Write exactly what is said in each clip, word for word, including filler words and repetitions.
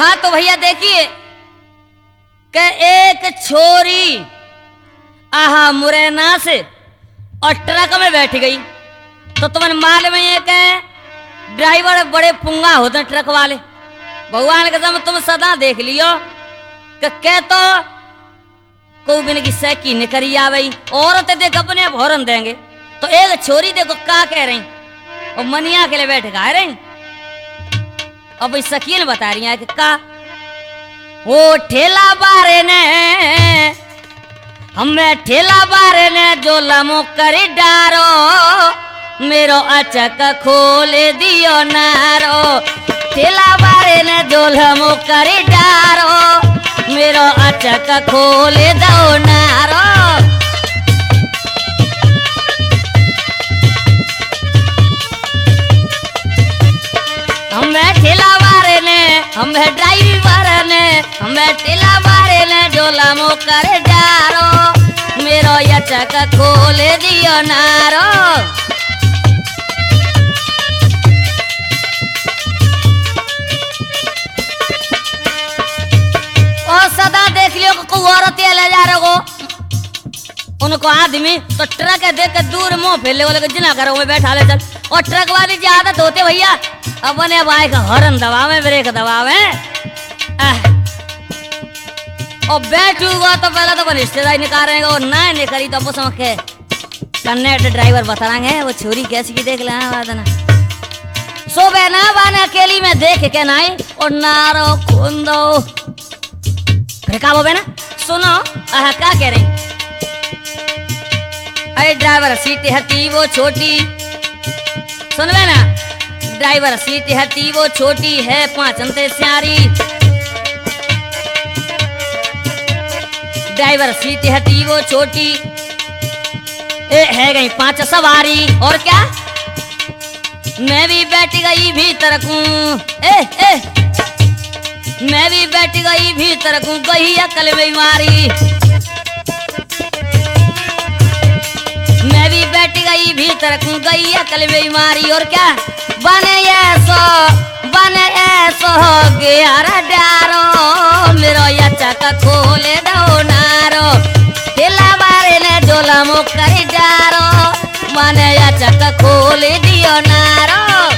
हाँ तो भैया देखिए कि एक छोरी आहा मुरैना से और ट्रक में बैठ गई। तो तुम्हें मालूम है कि ड्राइवर बड़े पुंगा होते हैं ट्रक वाले। भगवान के समय तुम सदा देख लियो कि कह तो को बिन की सैकी निकरी आ गई औरत देख अपने आप हॉर्न देंगे। तो एक छोरी देखो का कह रही और मनिया के लिए बैठ गा रही और भाई शकील बता रही है कि का वो ठेला बारे ने हमें ठेला बारे ने जो लमो करी डारो मेरो अचक खोल दियो नारो। ठेला बारे ने जो लमो करी डारो मेरो अचक खोल दो नारो। हमें ठेला बारे ने हमें ड्राइवर ने हमें ठेला बारे ने जो लमो कर डारो मेरो यचक खोल दियो नारो। और सदा देख लियो को औरतें ले जा रहे हो उनको आदमी तो ट्रक देख के दूर मुंह फैले वाले जिना घरों में बैठा ले चल। और ट्रक वाली की आदत होते भैया अपने भाई का हॉर्न दबावे ब्रेक दबावे और बैठूगा तो पहले तो रिश्तेदारी निकालेंगे और ना निकली तो के कन्नेट ड्राइवर बताएंगे वो छोरी कैसी की देख ले ना सो बहना बाने अकेली में देख के नाई और नारो कुंदो फिर का वो बहना सुनो आह क्या कह रही अरे ड्राइवर सीट हटी वो छोटी सुन ना ड्राइवर सीट हटी वो छोटी है पांच अंते स्यारी। ड्राइवर सीट हटी वो छोटी ए है गई पांच सवारी और क्या मैं भी बैठ गई भीतर को ए ए मैं भी बैठ गई भीतर को गई अकल में मारी। मैं भी बैठ गई भीतर को गई अकल में मारी और क्या बने ऐसो बने ऐसो हो गया डारो मेरो यचक खोल दो नारो। ठेला बारे ने जोला मुख कर डारो बने यचक खोल दियो नारो।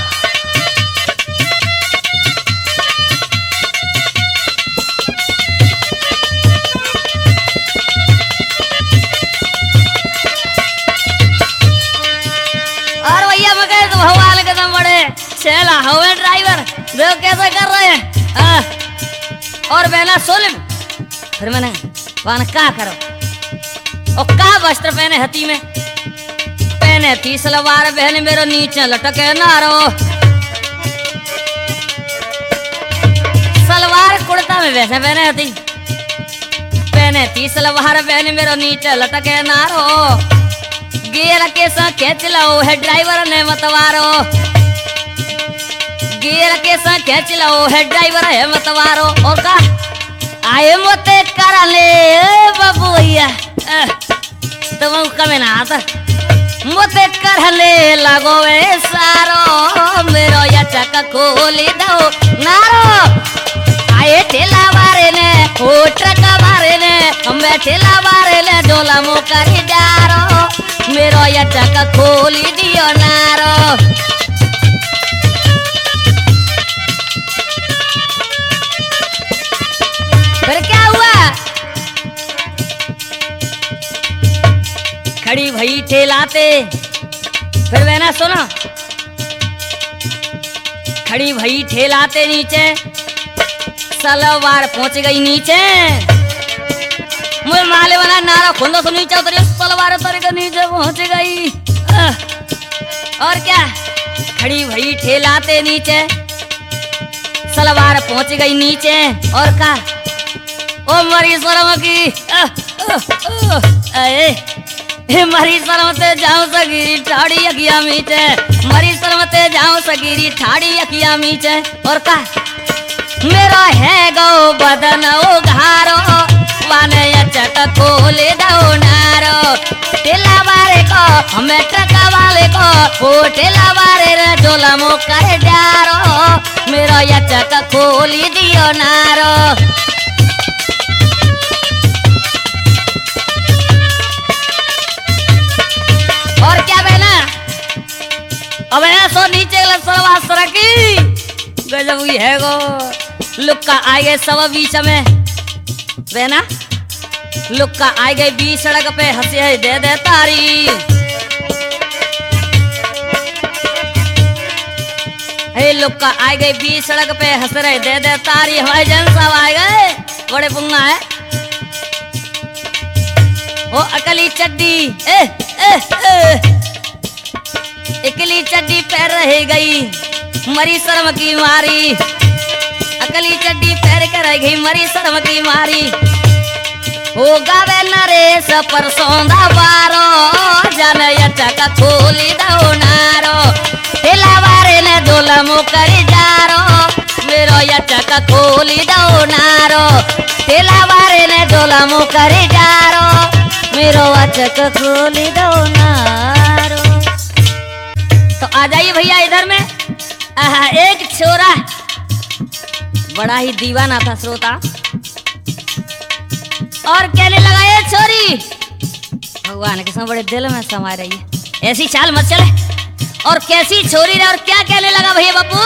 और भैया मगर तो भगवान के दम बड़े चला हवे ड्राइवर देखो कैसे कर रहे हैं आ, और बहना सुन फिर मैंने वान का करो और का वस्त्र पहने हती में पहने थी सलवार बहन मेरो नीचे लटके नारो। सलवार कुर्ता में वैसे पहने हती पहने थी सलवार बहन मेरो नीचे लटके नारो। गियर के साथ खींच लो है ड्राइवर ने मतवारो गियर के साथ खींच लो है ड्राइवर है मतवारो। और का आए मोते कर ले बाबू भैया तुम कमे ना आता मोते कर ले लगो वे सारो मेरो यचक खोल दो नारो। आए ठेला बारे ने ओ ट्रक बारे ने हम ठेला बारे ने जोला मो कर डारो मेरो यचक खोल दियो नारो। फिर क्या हुआ खड़ी भई ठेलाते फिर वह सुनो खड़ी भई ठेलाते नीचे सलवार पहुंच गई नीचे मुझे माले बना नारा खुंदो तो नीचे उतरी सलवार उतर के नीचे पहुंच गई। और क्या खड़ी भई ठेलाते नीचे सलवार पहुंच गई नीचे और का ओ मरी शर्म की ए मरी शर्म ते जाऊं सगीरी ठाड़ी अखिया मीचे मरी शर्म ते जाऊं सगीरी ठाड़ी अखिया मीचे। और का मेरा है गो बदन उघारो वाने यचक खोल दो नारो। ठेला बारे को हमें ट्रक वाले को ओ ठेला बारे रे जोला मुख कर डारो मेरो यचक खोल दियो नारो। और क्या बहना अब ऐसो नीचे सरवा सरकी गजब ही है गो। लुक्का आ गए सब बीच में बहना, लुक्का आ गए बीच सड़क पे हंसे है दे दे तारी। हे लुक्का आ गए बीच सड़क पे हंस रहे दे दे तारी। हमारे जन सब आ गए बड़े पुंगा है। ओ अकली चड्डी ए ए ए अकली चड्डी पैर रह गई मरी शर्म की मारी। अकली चड्डी पैर के रह गई मरी शर्म की मारी। हो गावे नरेश परसोंदा बारो जाने चका खोली दो नारो। हिलावारे ने दोलमो करी जारो मेरो या चका खोली दो नारो। हिलावारे ने दोलमो करी जारो मेरो चका खोली दो नारो। तो आ जाइए भैया इधर में। आहा, एक छोरा बड़ा ही दीवाना था श्रोता और कहने लगा ये छोरी भगवान के साथ बड़े दिल में समा रही है, ऐसी चाल मत चले। और कैसी छोरी रे और क्या कहने लगा भैया बापू।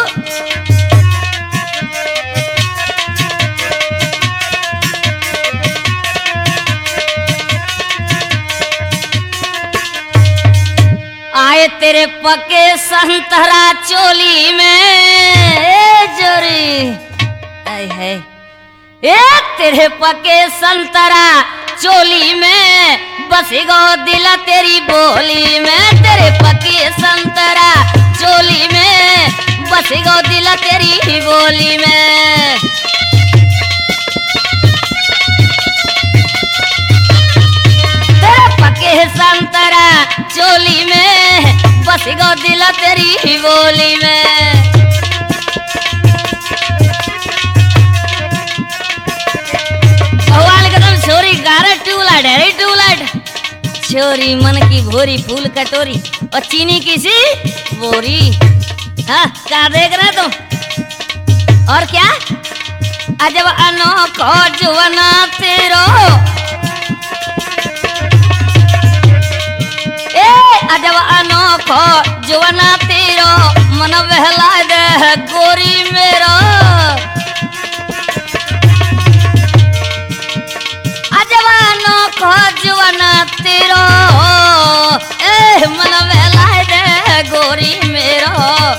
आए तेरे पके संतरा चोली में जोरी आए है ए तेरे पके संतरा चोली में बस गो दिल तेरी बोली में। तेरे पके संतरा चोली में बस गो दिल तेरी बोली में। तेरे पके संतरा चोली में बस गो दिल तेरी बोली में। भगवान कसम छोरी गारे ट्यूबलाइट है ट्यूबलाइट। छोरी मन की भोरी फूल कटोरी और चीनी की सी बोरी। हाँ क्या देख रहे तुम और क्या अजब अनोखो जुवना तेरो ए अजब अनोखो जुवना तेरो मन बहला दे गोरी मेरो। जुवना तेरो ए मन वेला दे गोरी मेरो।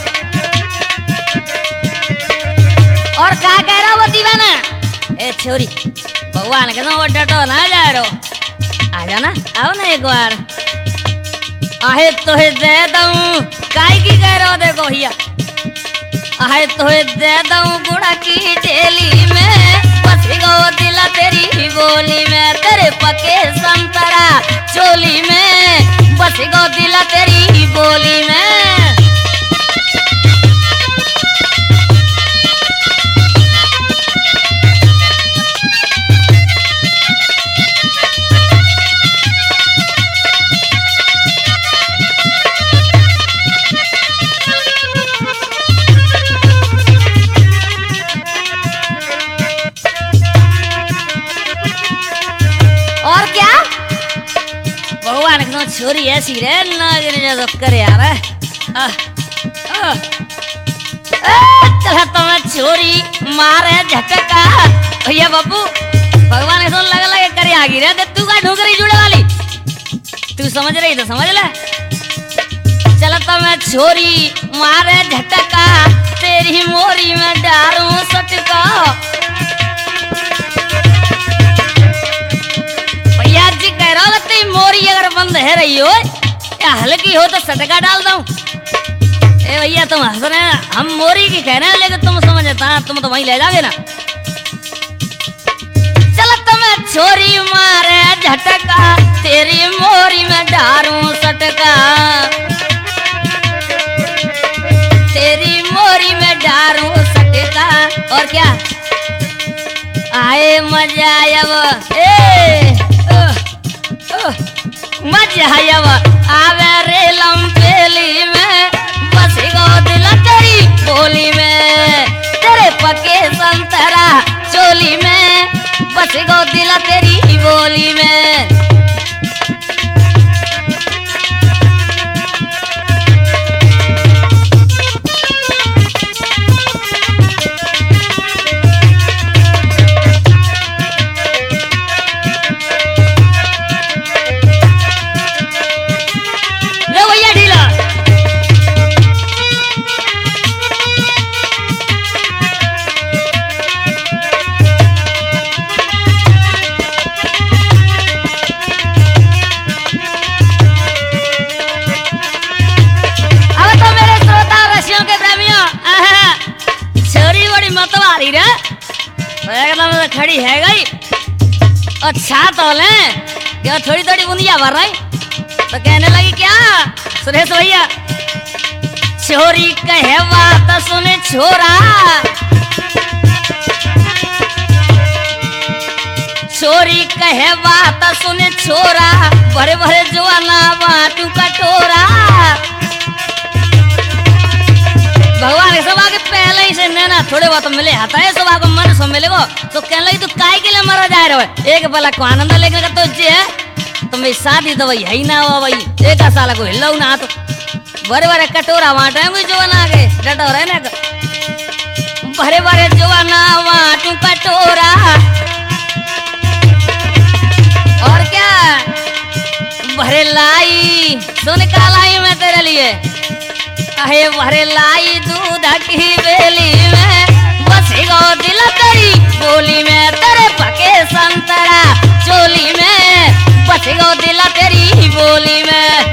और क्या कह रहा वो दीवाना ए छोरी भगवान के वो डटो ना जा रो आ जाना आओ ना एक बार। आहे तो दे दूं काय की कह रहा देखो भैया। आहे तो दे दूं गुड़ा की ढेली में बस गो दिल तेरी बोली में। तेरे पके संतरा चोली में बस गो दिल तेरी बोली में। और क्या भगवान की छोरी ऐसी रे नागिन जो करे यार। चला तो मैं छोरी मारे झटका भैया बापू भगवान के लगा लगे करे आगी रे तू का ढोकरी जुड़े वाली तू समझ रही तो समझ ले। चला तो मैं छोरी मारे झटका तेरी मोरी में डालूं सटका। कह रहा तेरी मोरी अगर बंद है रही हो या हल्की हो तो सटका डाल दूं। ए भैया तुम हंस रहे हैं हम मोरी की कह रहे हैं लेकिन तुम समझता तुम तो वहीं ले जाओगे ना। चल तुम्हें छोरी मारे झटका तेरी मोरी में डारूं सटका। तेरी मोरी में डारूं सटका। और क्या आए मजा अब ए मजा अब आवे रे लंपेली में बस गो दिल तेरी बोली में। तेरे पके संतरा चोली में, बस गो दिल तेरी बोली में। एकदम खड़ी है गई। अच्छा तो ले क्या थोड़ी थोड़ी बूंदिया भर रही तो कहने लगी क्या सुरेश भैया, छोरी कहे बात सुने छोरा, छोरी कहे बात सुने छोरा, भरे भरे जुआना बाटू कटोरा। भगवान के सभा के पहले ही से नैना थोड़े बहुत मिले आता है सभा को मन सो मिले वो तो कहने लगी तू काय के लिए मरा जा रहे हो, एक बला को आनंद लेने का तो जे है तो मेरी शादी तो वही है ना हो भाई, एक साल को हिलाऊ ना तो बड़े बड़े कटोरा वाटा है जो ना के डटो रहे ना बड़े बड़े जो ना वाटू कटोरा। और क्या भरे लाई सुन का लाई मैं तेरे लिए, अहे भरे लाई दूध की बेली में, बस गो दिल तेरी बोली में, तेरे पके संतरा चोली में, बस गो दिल तेरी बोली में।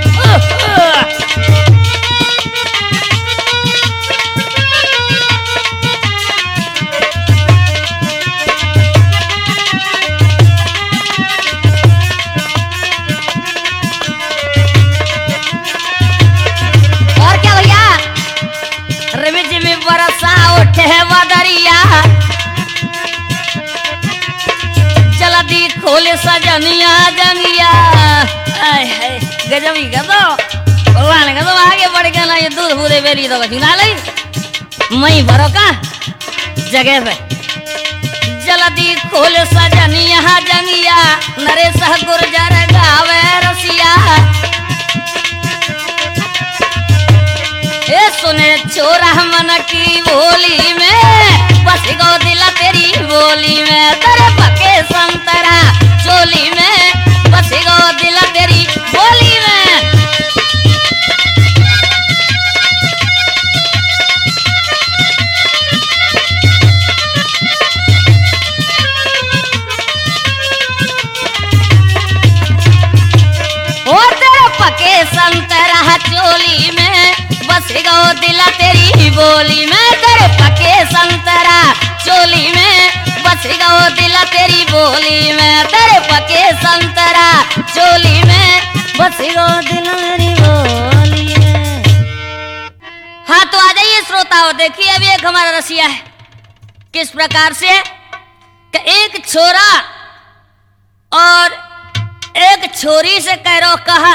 बरसा उठे बदरिया जल्दी खोले सजनिया जंगिया, गजब ही गजो भगवान गजो आगे बढ़ गया ना ये दूध पूरे बेली तो बची ना लई मई भरो का जगह पे जल्दी खोले सजनिया जंगिया, नरेश गुर्जर गावे रसिया। ए सुने छोरा मन की बोली में, बस गो दिल तेरी बोली में, तेरे पके संतरा चोली में, बस गो दिल तेरी बोली में। और तेरे पके संतरा चोली में, बस गो दिल तेरी बोली में, तेरे पके संतरा चोली में, बस गो दिल तेरी बोली में, तेरे पके संतरा चोली में, बस गो दिल तेरी बोली में। हाँ तो आ जाइए श्रोताओं, देखिए अभी एक हमारा रसिया है किस प्रकार से कि एक छोरा और एक छोरी से कह रो कहा,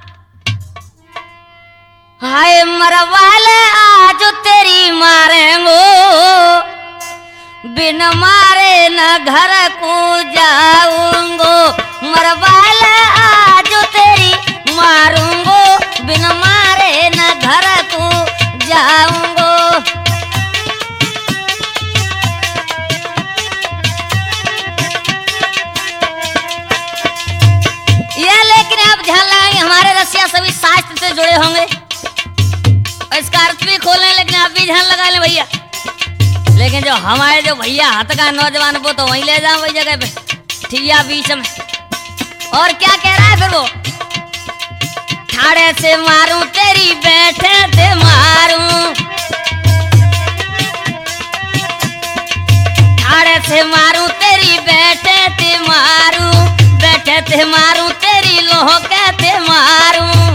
हाय मरवाले आज तेरी मारेंगो, बिन मारे न घर को जाऊंगो, मरवाले आज तेरी मारूंगो, बिन मारे न घर को जाऊंगो। ये लेकिन आप ध्यान लगाएंगे हमारे रसिया सभी शास्त्र से जुड़े होंगे, इसका अर्थ भी खोलें, लेकिन आप भी ध्यान लगा लें भैया। लेकिन जो हमारे जो भैया हाथ का नौजवान वो तो वहीं ले जाओ वही जगह पे ठिया बीच में। और क्या कह रहा है फिर वो, ठाड़े से मारूं तेरी बैठे थे मारूं, ठाड़े से मारूं तेरी बैठे थे मारूं, बैठे थे मारूं तेरी लोह कहते मारूं,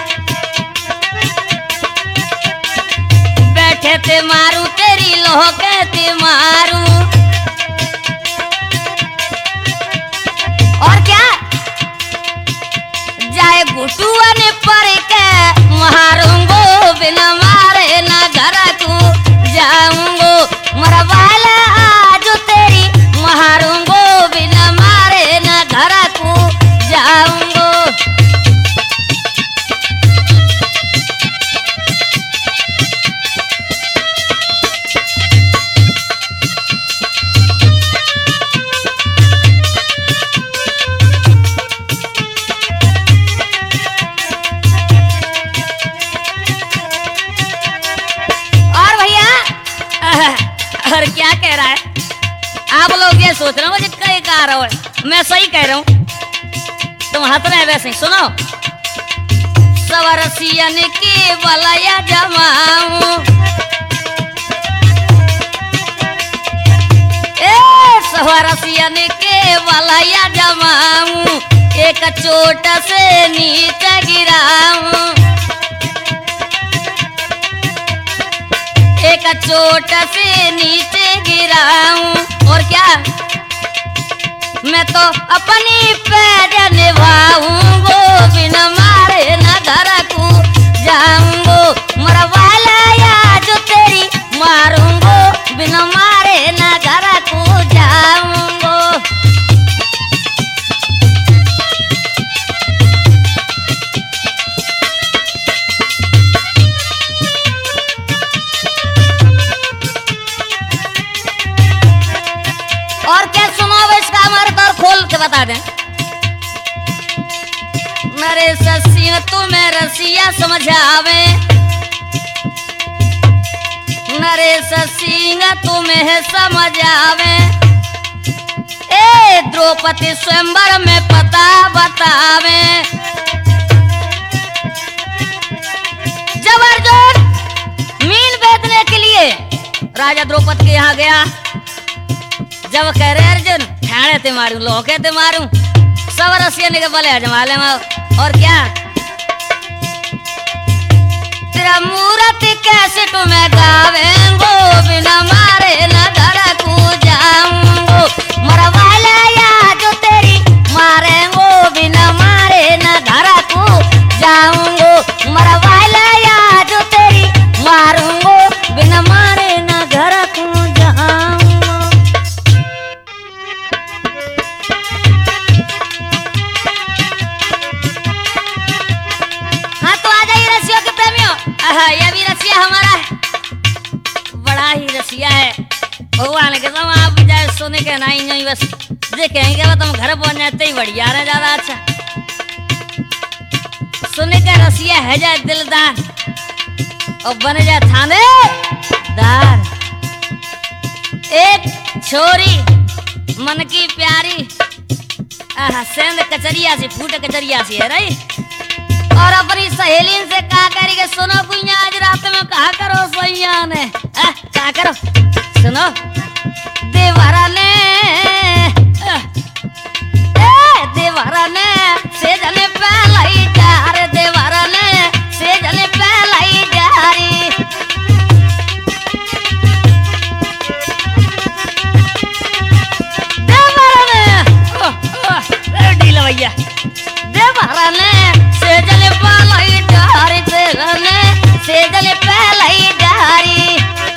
बैठे थे मारूं तेरी लोह कहते मारूं। और क्या जाए घुटुआ ने पर के मारूंगो, बिना मारे ना घर को जाऊंगो, मरवा आप लोग ये सोच रहे हो मुझे कई कह रहा है, मैं सही कह रहा हूँ, तुम हंस रहे हैं वैसे ही। सुनो, सवरसियन के बलया जमाऊं, ए सवरसियन के बलया जमाऊं, एक चोट से नीचे गिराऊं, एक चोट से नीचे गिराऊं। और क्या, मैं तो अपनी पैर निभाऊंगो, बिना मारे न घर को जाऊंगो, मरवाला या जो तेरी मारूंगो, बिना मारे न घर को जाऊंगो। और क्या सुनो इसका हमारे तौर खोल के बता दें। मेरे ससिया तुम्हें रसिया समझावे, मेरे ससिया तुम्हें समझावे, ए द्रौपदी स्वयंवर में पता बतावे। जब अर्जुन मीन बेचने के लिए राजा द्रौपदी के यहाँ गया, जब कह रहे अर्जुन ठाणे ते मारूं, लोके ते मारूं, सब रसियन के बले जमाले में। और क्या, तेरा मूरत कैसे तुम्हें गावेंगो, बिना मारे न घर को जाऊंगो, मरवाला या जो तेरी मारेंगो, बिना मारे न घर को जाऊंगो, मरवाला या जो तेरी मारूंगो, बिना मारे न घर को जाऊंगो। ये भी रसिया हमारा है, बड़ा ही रसिया है भगवान के सब। आप जाए सोने के नहीं नहीं बस ये कहेंगे वो तुम घर पहुंच जाते ही बढ़िया रहे, ज्यादा अच्छा। सोने का रसिया है जाए दिलदार और बन जाए थानेदार। एक छोरी मन की प्यारी, सेंध कचरिया सी फूट कचरिया सी है रही, और अपनी सहेली से कहा करी के सुनो कुइया आज रात में कहा करो सैया ने, कहा करो सुनो, देवरा ने ए देवरा ने से जने पहला ही जार, देवरा ने से जने पहला ही जारी। देवरा ने ढीला भैया, देवरा ने से जले पहलाई डारी, से जले पहलाई डारी।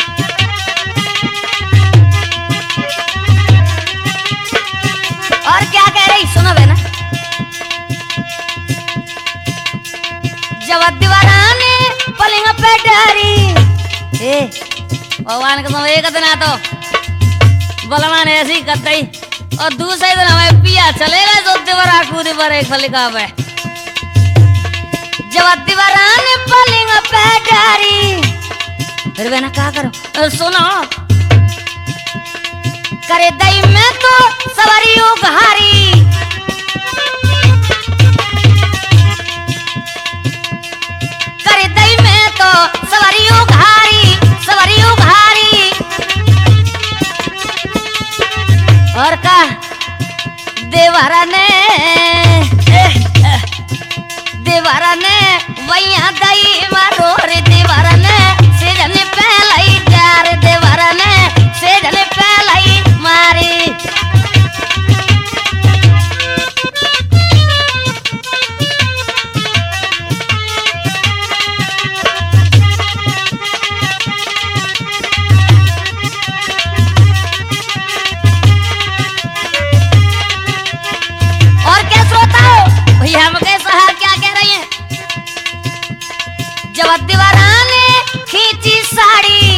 और क्या कह रही सुनो बहना, जब दीवारा ने पलिंग पे डारी, ए भगवान का एक दिन आ तो बलवान ऐसी करते ही, और दूसरे दिन हमें पिया चलेगा तो दीवारा कूद पर एक फलिका पे, जब दीवारा ने पलिंग पे डारी। फिर बहना क्या करो सुनो, करे दई में तो सवारी उघारी, करे दई में तो सवारी उघारी, सवारी उघारी। और का देवरा ने देवरा ने वैया दई मारो रे, देवरा ने से जने पहला ही जार, देवरा ने से जने पहला ही मारी। और क्या सोता हो भैया, हम कैसा हाल क्या कह रही हैं। जब दीवारा ने खींची साड़ी,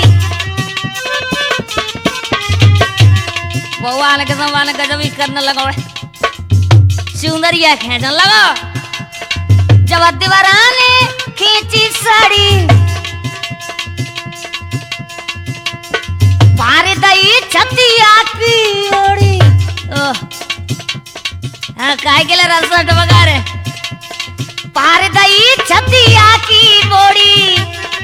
भगवान के जमाने का जब करने लगा सुंदरिया खेचने लगा, जब दीवारा ने खींची साड़ी, पार दई छतिया की ओड़ी ओह हाँ काय के लिए रसवा टपका रे पार दई छतिया की बोड़ी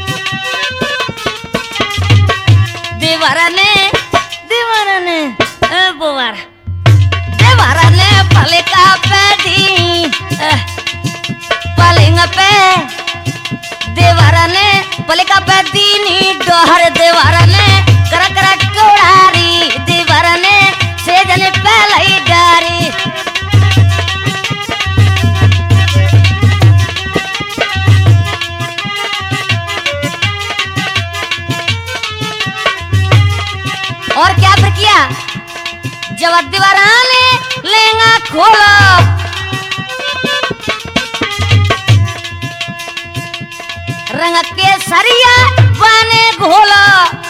देवरा ने देवरा ने ए बोवारा देवरा ने पलका पे दी पलंग पे देवरा ने पलका पे दीनी डोहर देवरा ने कर कर कोड़ारी देवरा ने से जने पहले डारी और क्या फिर किया जब दीवारा ने लेंगा खोलो रंग के सरिया बने घोलो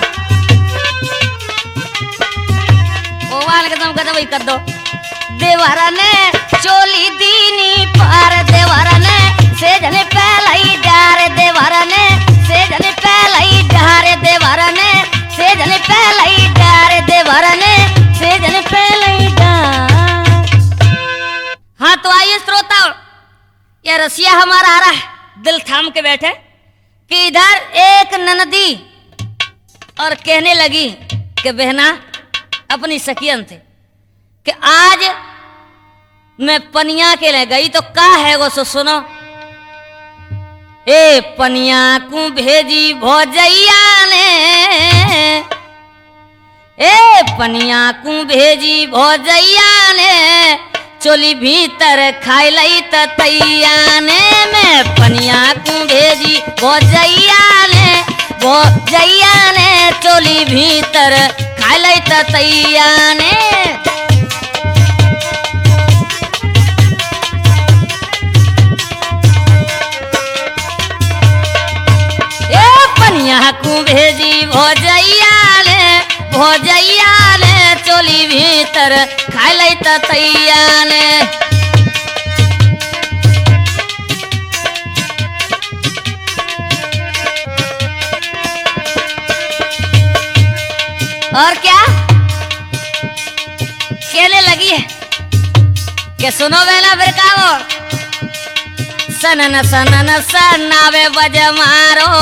ओ वाले का तुम कहते वही कर दो देवारा ने चोली दीनी पार देवारा ने से जने पहला ही डारे देवारा ने से जने पहला ही डारे देवारा ने से जने पहला ही डारे देवारा ने से जने पहला ही डार हाँ तो आइए श्रोता ये रसिया हमारा आ रहा है दिल थाम के बैठे कि इधर एक ननदी और कहने लगी कि बहना अपनी सखियन थे कि आज मैं पनिया के ले गई तो का है वो सो सुनो ए पनिया को भेजी भोजैया ने ए पनिया को भेजी भोजैया ने चोली भीतर खाई लई तैया ने मैं पनिया को भेजी भोजैया ने भोजैया ने चोली भीतर खाई लई तैया ने ए पनिया को भेजी भोजैया ने भोजैया ने चोली भीतर खाई लई तैया ने और क्या कहने लगी है कि सुनो बेला फिर का वो सनन सनन सनावे बज मारो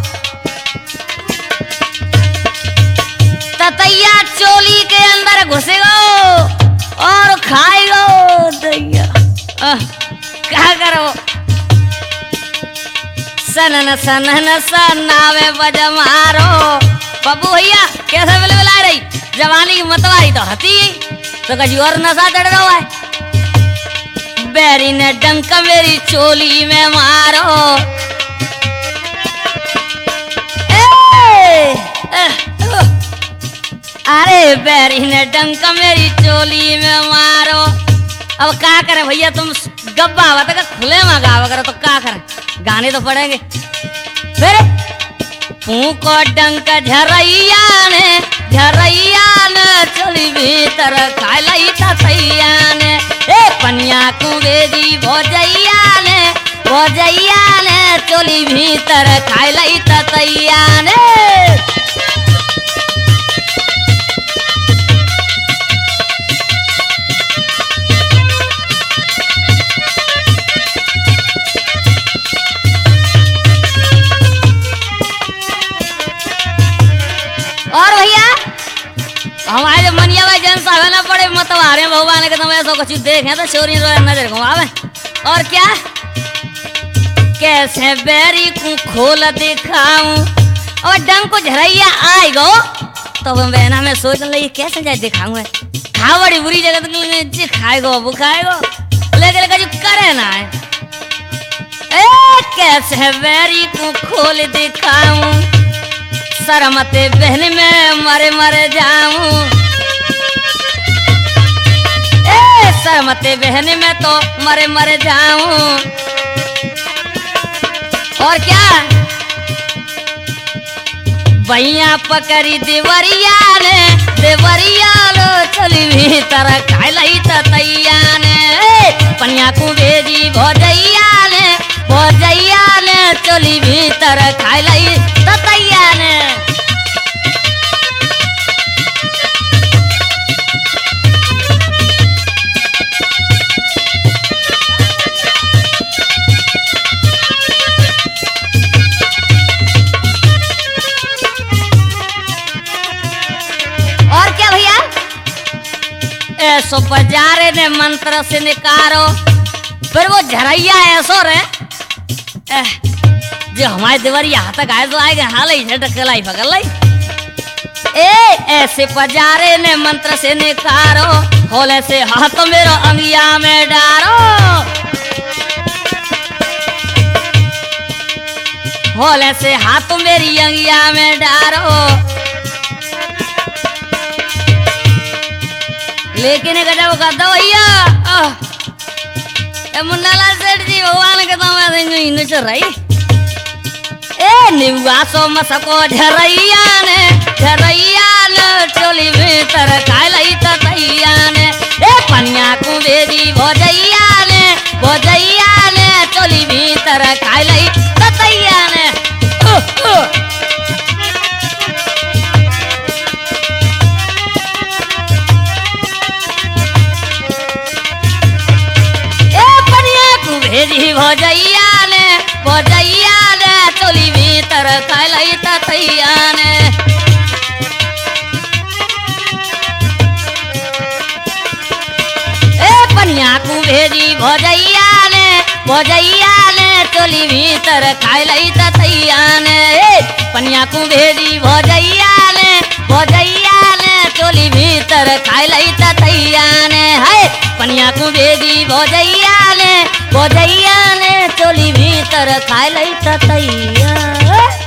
ततैया चोली के अंदर घुसेगो और खाएगो दैया क्या करो सनन सनन सनावे बज मारो बब्बू भैया कैसे मिल मिला रही जवानी की मतवारी तो हती तो कभी और नशा चढ़ रहा है बैरी ने डंक मेरी चोली में मारो ए, ए, अरे बैरी ने डंक मेरी चोली में मारो अब क्या करे भैया तुम गब्बा बता का खुले में गावा करो तो क्या करे गाने तो पड़ेंगे फिर फूको डंक झरैया ने झरैया ने चोली भीतर खाई लई तैया ने ए पनिया को भेजी भोजैया ने भोजैया ने चोली भीतर खाई लई तैया ने और भैया हमारे मनिया भाई जन साहब ना पड़े मतवारे भगवान के तुम ऐसा कुछ देखें तो चोरी नजर घुमावे और क्या कैसे बैरी को खोल दिखाऊं और डंग को झरैया आई गो तो बहना में सोच लगी कैसे जाए दिखाऊं खा बड़ी बुरी जगह जी खाएगो वो खाएगो लेकिन कभी करे ना है ए कैसे बैरी को खोल दिखाऊं शरमते बहन में मरे मरे जाऊं ए शरमते बहन में तो मरे मरे जाऊं और क्या भैया पकड़ी देवरिया ने देवरिया लो चली भीतर खाई लई तैया ने पनिया को भेजी भोजैया ने भोजैया ने चली भीतर खाई लई तैया ने ऐसो बजारे ने मंत्र से निकारो फिर वो झरैया ऐसो रे ए, जो हमारे देवरिया हाथ तक आए तो आएगा हाल ही झटकलाई पकड़लाई ए ऐसे पजारे ने मंत्र से निकारो होले से हाथ मेरो अंगिया में डारो होले से हाथ मेरी अंगिया में डारो लेकिन गजब का दवैया मुन्नालाल सेठ जी भगवान के तो मैं नहीं चल रही ए निवासो मसको झरैया ने झरैया ने चोली भीतर खाई तैया ने ए पनिया कुबेरी भोजैया ने भोजैया ने चोली भीतर खाई तैया ने ओ, ओ। ए पनिया कुबेरी भोजैया ने भोजैया ने चोली भीतर खाई तैया ने ए पनिया कुबेरी भोजैया ने भोजैया ने चोली भीतर खाई तैया ने ए पनिया कुबेरी भोजैया ने भोजैया ने चोली भीतर खाई तैया ने है पनिया कुबेरी भोजैया ने भोजैया ने चोली भीतर खाई तैया